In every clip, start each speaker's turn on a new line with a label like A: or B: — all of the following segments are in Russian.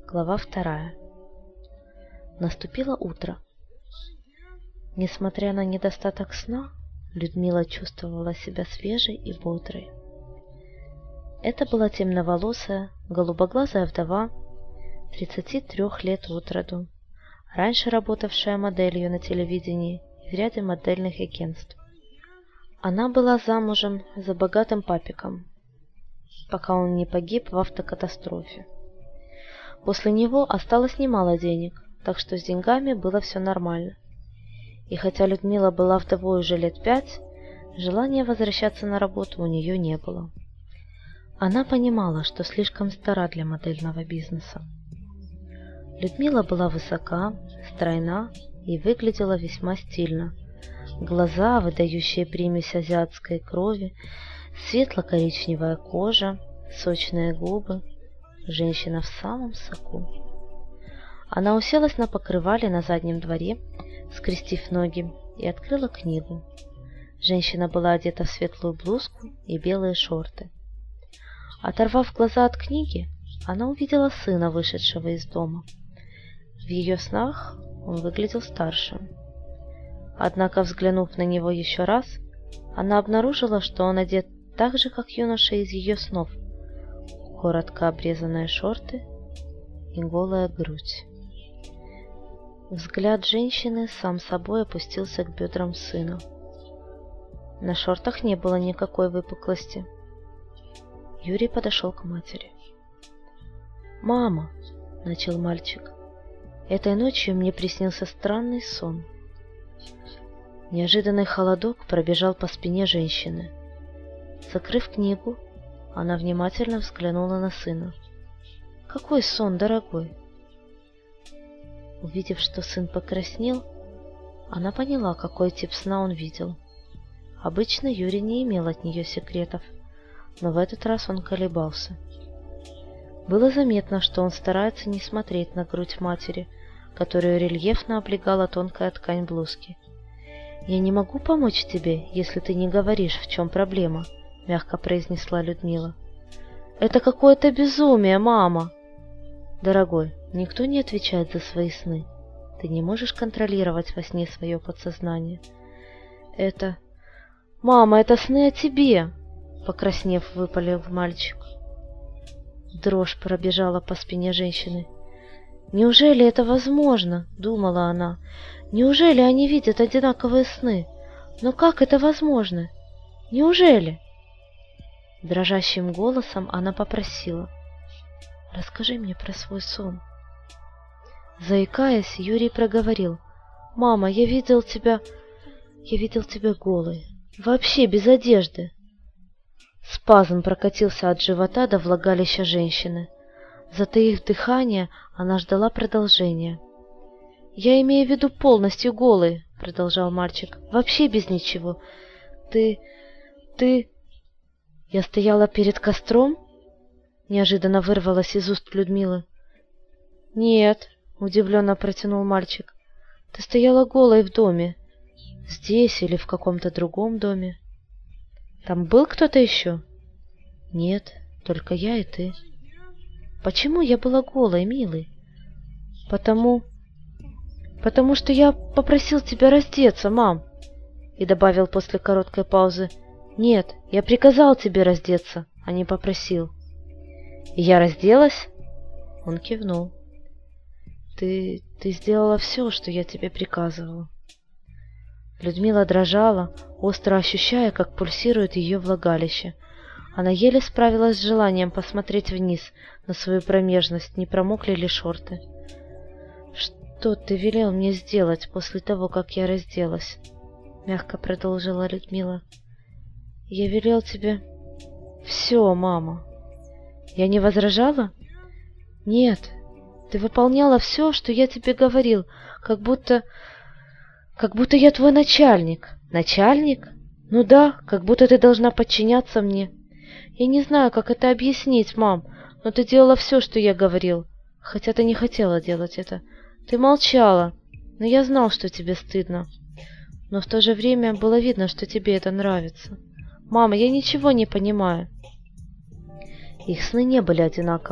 A: Глава 2. Наступило утро. Несмотря на недостаток сна, Людмила чувствовала себя свежей и бодрой. Это была темноволосая, голубоглазая вдова, 33 лет от роду, раньше работавшая моделью на телевидении и в ряде модельных агентств. Она была замужем за богатым папиком, пока он не погиб в автокатастрофе. После него осталось немало денег, так что с деньгами было все нормально. И хотя Людмила была вдовой уже лет 5, желания возвращаться на работу у нее не было. Она понимала, что слишком стара для модельного бизнеса. Людмила была высока, стройна и выглядела весьма стильно. Глаза, выдающие примесь азиатской крови, светло-коричневая кожа, сочные губы. Женщина в самом соку. Она уселась на покрывале на заднем дворе, скрестив ноги, и открыла книгу. Женщина была одета в светлую блузку и белые шорты. Оторвав глаза от книги, она увидела сына, вышедшего из дома. В ее снах он выглядел старше. Однако, взглянув на него еще раз, она обнаружила, что он одет так же, как юноша из ее снов. Коротко обрезанные шорты и голая грудь. Взгляд женщины сам собой опустился к бедрам сына. На шортах не было никакой выпуклости. Юрий подошел к матери. «Мама», — начал мальчик, — «этой ночью мне приснился странный сон». Неожиданный холодок пробежал по спине женщины. Закрыв книгу, она внимательно взглянула на сына. «Какой сон, дорогой?» Увидев, что сын покраснел, она поняла, какой тип сна он видел. Обычно Юрий не имел от нее секретов, но в этот раз он колебался. Было заметно, что он старается не смотреть на грудь матери, которую рельефно облегала тонкая ткань блузки. «Я не могу помочь тебе, если ты не говоришь, в чем проблема», — мягко произнесла Людмила. «Это какое-то безумие, мама!» «Дорогой, никто не отвечает за свои сны. Ты не можешь контролировать во сне свое подсознание». «Это... Мама, это сны о тебе!» — покраснев, выпалил мальчик. Дрожь пробежала по спине женщины. «Неужели это возможно?» — думала она. «Неужели они видят одинаковые сны? Но как это возможно? Неужели?» Дрожащим голосом она попросила: «Расскажи мне про свой сон». Заикаясь, Юрий проговорил: «Мама, я видел тебя голой, вообще без одежды». Спазм прокатился от живота до влагалища женщины. Затаив дыхание, она ждала продолжения. «Я имею в виду полностью голый», — продолжал мальчик, — «вообще без ничего. Ты... «Я стояла перед костром?» — неожиданно вырвалась из уст Людмилы. «Нет», — удивленно протянул мальчик, — «ты стояла голой в доме. Здесь или в каком-то другом доме. Там был кто-то еще?» «Нет, только я и ты». «Почему я была голой, милый?» «Потому что я попросил тебя раздеться, мам», и добавил после короткой паузы: «Нет, я приказал тебе раздеться, а не попросил». «И я разделась?» Он кивнул. Ты сделала все, что я тебе приказывала». Людмила дрожала, остро ощущая, как пульсирует ее влагалище. Она еле справилась с желанием посмотреть вниз на свою промежность, не промокли ли шорты. «Что ты велел мне сделать после того, как я разделась?» — мягко продолжила Людмила. «Я велел тебе...» «Все, мама». «Я не возражала?» «Нет, ты выполняла все, что я тебе говорил, как будто я твой начальник». «Начальник? Ну да, как будто ты должна подчиняться мне. Я не знаю, как это объяснить, мам, но ты делала все, что я говорил, хотя ты не хотела делать это. Ты молчала, но я знал, что тебе стыдно. Но в то же время было видно, что тебе это нравится. Мама, я ничего не понимаю». Их сны не были одинаковы.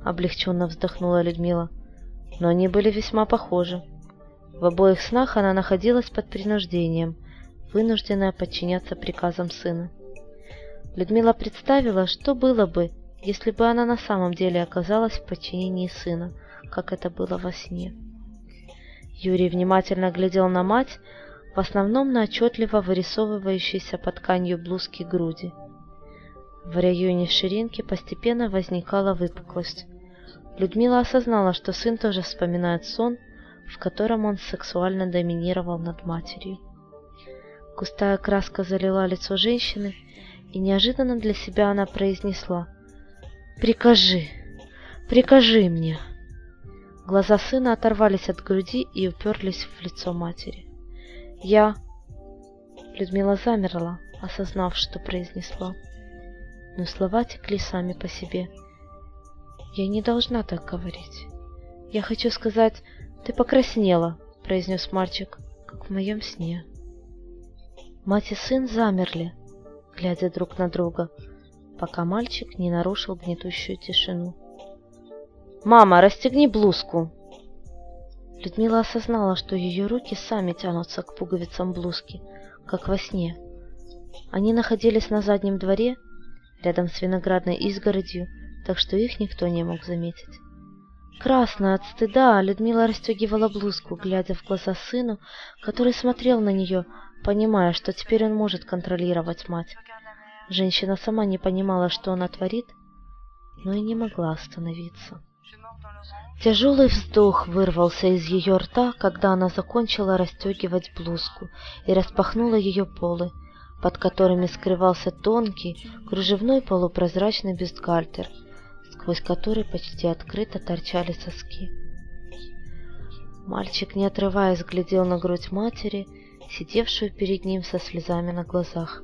A: облегченно вздохнула Людмила. Но они были весьма похожи. В обоих снах она находилась под принуждением, вынужденная подчиняться приказам сына. Людмила представила, что было бы, если бы она на самом деле оказалась в подчинении сына, как это было во сне. Юрий внимательно глядел на мать, в основном на отчетливо вырисовывающиеся под тканью блузки груди. В районе ширинки постепенно возникала выпуклость. Людмила осознала, что сын тоже вспоминает сон, в котором он сексуально доминировал над матерью. Густая краска залила лицо женщины, и неожиданно для себя она произнесла: «Прикажи, прикажи мне». Глаза сына оторвались от груди и уперлись в лицо матери. Людмила замерла, осознав, что произнесла. Но слова текли сами по себе. «Я не должна так говорить. Я хочу сказать, ты покраснела», — произнес мальчик, — «как в моем сне». Мать и сын замерли, глядя друг на друга, пока мальчик не нарушил гнетущую тишину. «Мама, расстегни блузку!» Людмила осознала, что ее руки сами тянутся к пуговицам блузки, как во сне. Они находились на заднем дворе, рядом с виноградной изгородью, так что их никто не мог заметить. Красная от стыда, Людмила расстегивала блузку, глядя в глаза сыну, который смотрел на нее, понимая, что теперь он может контролировать мать. Женщина сама не понимала, что она творит, но и не могла остановиться. Тяжелый вздох вырвался из ее рта, когда она закончила расстегивать блузку и распахнула ее полы, под которыми скрывался тонкий, кружевной полупрозрачный бюстгальтер, сквозь который почти открыто торчали соски. Мальчик, не отрываясь, глядел на грудь матери, сидевшую перед ним со слезами на глазах.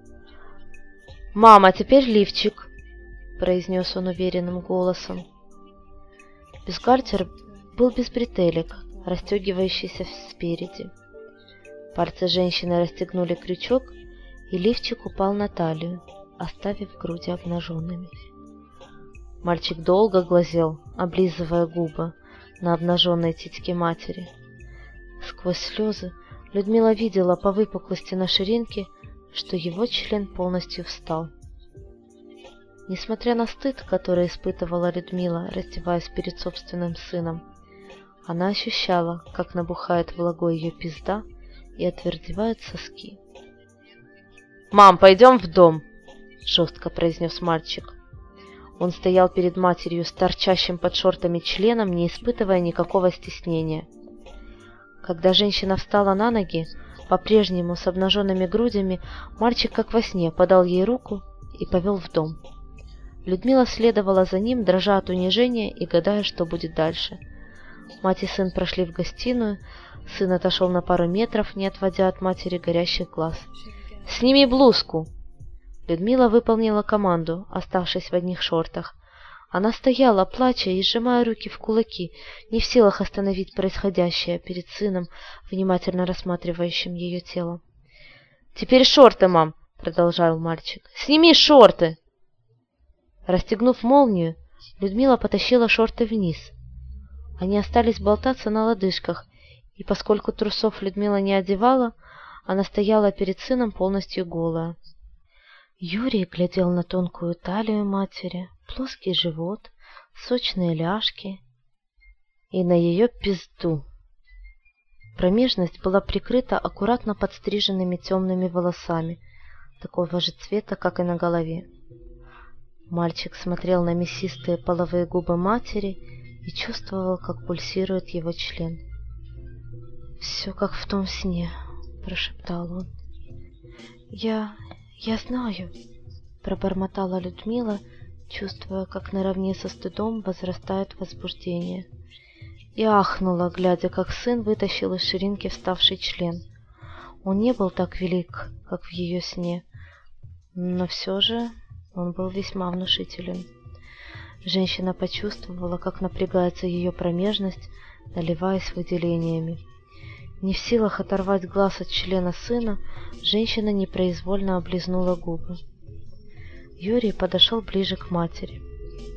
A: «Мама, теперь лифчик!» — произнес он уверенным голосом. Бюстгальтер был без бретелек, расстегивающийся спереди. Пальцы женщины расстегнули крючок, и лифчик упал на талию, оставив груди обнаженными. Мальчик долго глазел, облизывая губы на обнаженной титьке матери. Сквозь слезы Людмила видела по выпуклости на ширинке, что его член полностью встал. Несмотря на стыд, который испытывала Людмила, раздеваясь перед собственным сыном, она ощущала, как набухает влагой ее пизда и отвердевают соски. «Мам, пойдем в дом!» — жестко произнес мальчик. Он стоял перед матерью с торчащим под шортами членом, не испытывая никакого стеснения. Когда женщина встала на ноги, по-прежнему с обнаженными грудями, мальчик, как во сне, подал ей руку и повел в дом. Людмила следовала за ним, дрожа от унижения и гадая, что будет дальше. Мать и сын прошли в гостиную, сын отошел на пару метров, не отводя от матери горящих глаз. «Сними блузку!» Людмила выполнила команду, оставшись в одних шортах. Она стояла, плача и сжимая руки в кулаки, не в силах остановить происходящее перед сыном, внимательно рассматривающим ее тело. «Теперь шорты, мам!» — продолжал мальчик. «Сними шорты!» Расстегнув молнию, Людмила потащила шорты вниз. Они остались болтаться на лодыжках, и поскольку трусов Людмила не одевала, она стояла перед сыном полностью голая. Юрий глядел на тонкую талию матери, плоский живот, сочные ляжки и на ее пизду. Промежность была прикрыта аккуратно подстриженными темными волосами, такого же цвета, как и на голове. Мальчик смотрел на мясистые половые губы матери и чувствовал, как пульсирует его член. «Все как в том сне», — прошептал он. «Я знаю», — пробормотала Людмила, чувствуя, как наравне со стыдом возрастает возбуждение. И ахнула, глядя, как сын вытащил из ширинки вставший член. Он не был так велик, как в ее сне, но все же он был весьма внушителен. Женщина почувствовала, как напрягается ее промежность, наливаясь выделениями. Не в силах оторвать глаз от члена сына, женщина непроизвольно облизнула губы. Юрий подошел ближе к матери.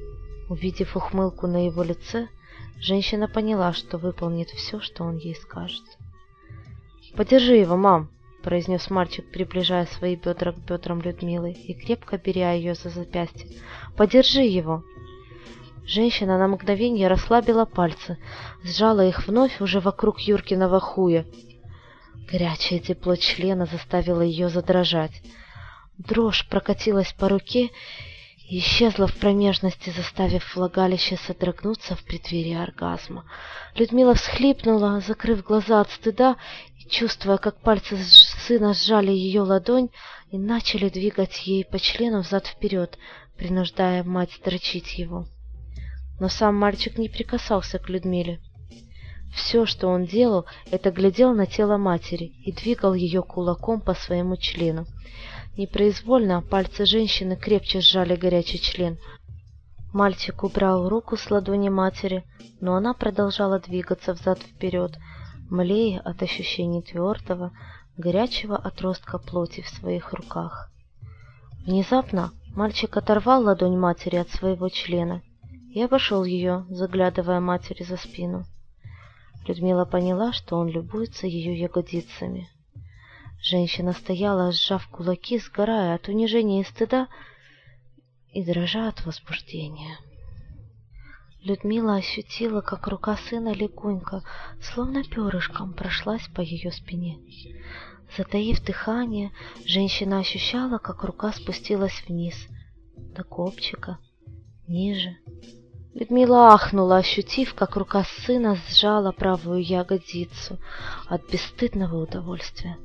A: Увидев ухмылку на его лице, женщина поняла, что выполнит все, что он ей скажет. «Подержи его, мам!» – произнес мальчик, приближая свои бедра к бедрам Людмилы и крепко беря ее за запястье. «Подержи его!» Женщина на мгновение расслабила пальцы, сжала их вновь уже вокруг Юркиного хуя. Горячее тепло члена заставило ее задрожать. Дрожь прокатилась по руке и исчезла в промежности, заставив влагалище содрогнуться в преддверии оргазма. Людмила всхлипнула, закрыв глаза от стыда, и чувствуя, как пальцы сына сжали ее ладонь и начали двигать ей по члену взад-вперед, принуждая мать строчить его. Но сам мальчик не прикасался к Людмиле. Все, что он делал, это глядел на тело матери и двигал ее кулаком по своему члену. Непроизвольно пальцы женщины крепче сжали горячий член. Мальчик убрал руку с ладони матери, но она продолжала двигаться взад-вперед, млея от ощущений твердого, горячего отростка плоти в своих руках. Внезапно мальчик оторвал ладонь матери от своего члена и обошел ее, заглядывая матери за спину. Людмила поняла, что он любуется ее ягодицами. Женщина стояла, сжав кулаки, сгорая от унижения и стыда и дрожа от возбуждения. Людмила ощутила, как рука сына легонько, словно перышком, прошлась по ее спине. Затаив дыхание, женщина ощущала, как рука спустилась вниз, до копчика, ниже. Людмила ахнула, ощутив, как рука сына сжала правую ягодицу от бесстыдного удовольствия.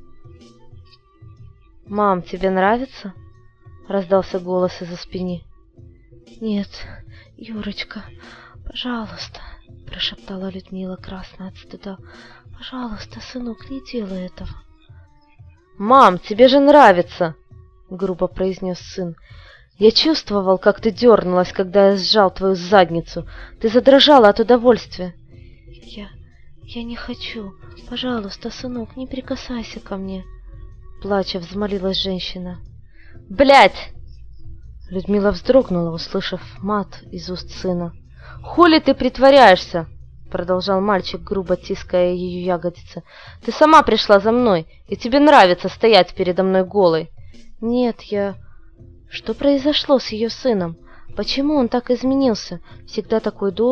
A: «Мам, тебе нравится?» — раздался голос из-за спины. «Нет, Юрочка, пожалуйста», — прошептала Людмила, красная от стыда. «Пожалуйста, сынок, не делай этого». «Мам, тебе же нравится!» — грубо произнес сын. «Я чувствовал, как ты дернулась, когда я сжал твою задницу. Ты задрожала от удовольствия». Я не хочу. Пожалуйста, сынок, не прикасайся ко мне», — плача взмолилась женщина. «Блядь!» Людмила вздрогнула, услышав мат из уст сына. «Хули ты притворяешься?» — продолжал мальчик, грубо тиская ее ягодицы. «Ты сама пришла за мной, и тебе нравится стоять передо мной голой». «Нет, я...» Что произошло с ее сыном? Почему он так изменился? Всегда такой добрый.